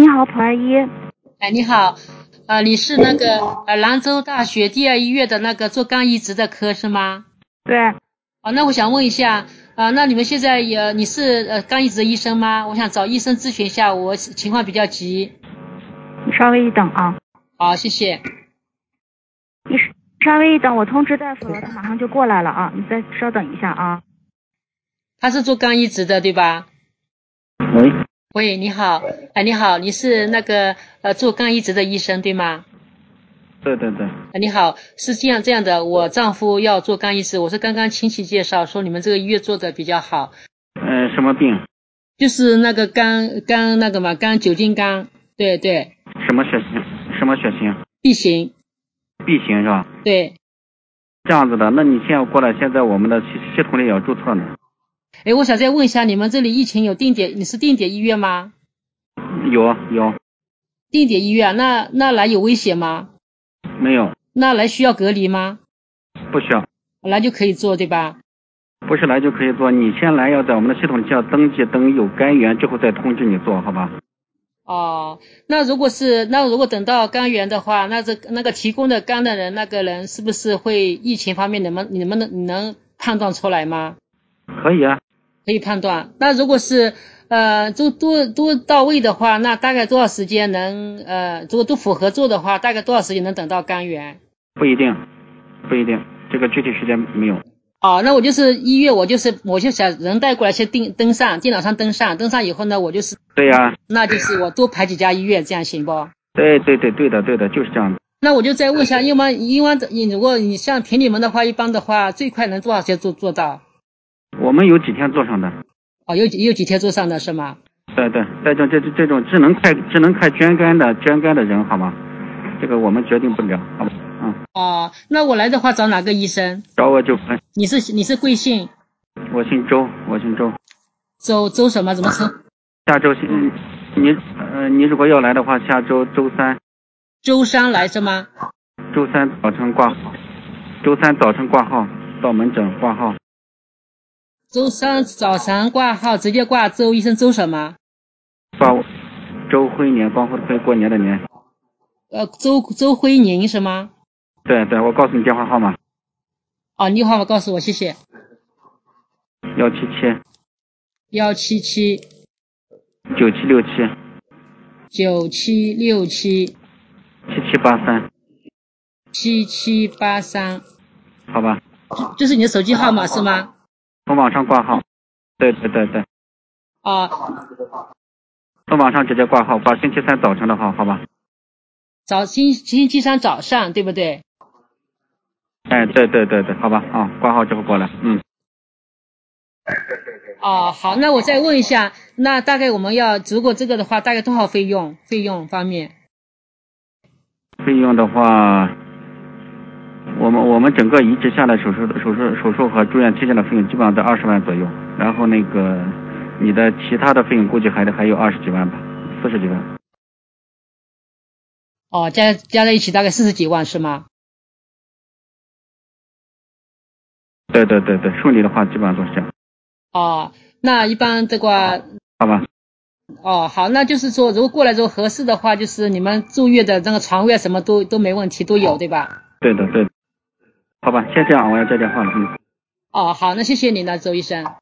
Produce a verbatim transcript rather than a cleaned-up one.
你好，普二一。 哎，你好，呃，你是那个呃兰州大学第二医院的那个做肝移植的科是吗？ 对。 哦，那我想问一下，啊、呃，那你们现在也你是呃肝移植的医生吗？我想找医生咨询一下，我情况比较急。 你稍微一等啊。 好，谢谢。 你稍微一等，我通知大夫了，他马上就过来了啊，你再稍等一下啊。 他是做肝移植的对吧？ 喂。 喂，你好，哎，你好，你是那个呃做肝移植的医生对吗？ 对对对。 哎，你好，是这样这样的，我丈夫要做肝移植，我是刚刚亲戚介绍说你们这个医院做的比较好。 呃，什么病？ 就是那个肝肝那个嘛，肝酒精肝，对对。 什么血型？什么血型 ？B 型。 B 型是吧？ 对。 这样子的，那你现在过来，现在我们的系系统里要注册呢。 哎，我想再问一下，你们这里疫情有定点？你是定点医院吗？ 有有。 定点医院，那那来有危险吗？ 没有。 那来需要隔离吗？ 不需要。 来就可以做对吧？ 不是来就可以做，你先来要在我们的系统里要登记，等有肝源之后再通知你做，好吧？ 哦，那如果是那如果等到肝源的话，那这那个提供的肝的人，那个人是不是会疫情方面能不能你们能你能判断出来吗？ 可以啊。 可以判断。那如果是呃都都都到位的话，那大概多少时间能呃如果都符合做的话，大概多少时间能等到肝源？ 不一定，不一定，这个具体时间没有。 哦，那我就是医院，我就是我就想人带过来先登登上电脑上登上，登上以后呢，我就是对呀、啊， 那就是我多排几家医院，这样行不？ 对对对对的对的，就是这样的。 那我就再问一下，因为因为你如果你像凭你们的话，一般的话最快能多少天做做到？ 我们有几天做上的。 哦，有几有几天做上的是吗？ 对对，这种这这种只能快只能快捐肝的捐肝的人好吗？这个我们决定不了，好吧？嗯。 哦，那我来的话找哪个医生？ 找我就可以。 你是你是贵姓？ 我姓周，我姓周。 周周什么？怎么称？ 下周嗯，你呃你如果要来的话，下周周三。 周三来是吗？ 周三早晨挂号。周三早晨挂号到门诊挂号。 周三早晨挂号，直接挂周医生周什么？ 挂周辉年，光辉过年的年。 呃，周周辉宁是吗？ 对对，我告诉你电话号码。 哦，你号码告诉我，谢谢。 幺七七。 幺七七。 九七六七。 九七六七。 七七八三。 七七八三。 好吧。 这是你的手机号码是吗？ 从网上挂号。对对对对。 啊。 从网上直接挂号，挂星期三早晨的号，好吧？ 早星星期三早上，对不对？ 哎，对对对对，好吧，啊，挂号之后过来，嗯。 哦，好，那我再问一下，那大概我们要如果这个的话，大概多少费用？费用方面？ 费用的话，我们我们整个移植下来手术手术手术和住院期间的费用基本上在二十万左右，然后那个你的其他的费用估计还得还有二十几万吧，四十几万。 哦，加加在一起大概四十几万是吗？ 对对对对，顺利的话基本上都是这样。 哦，那一般这个好吧。 哦，好，那就是说如果过来之后合适的话，就是你们住院的那个床位什么都都没问题，都有对吧？ 对的对的。好吧，先这样，我要接电话了，嗯。 哦，好，那谢谢你呢，周医生。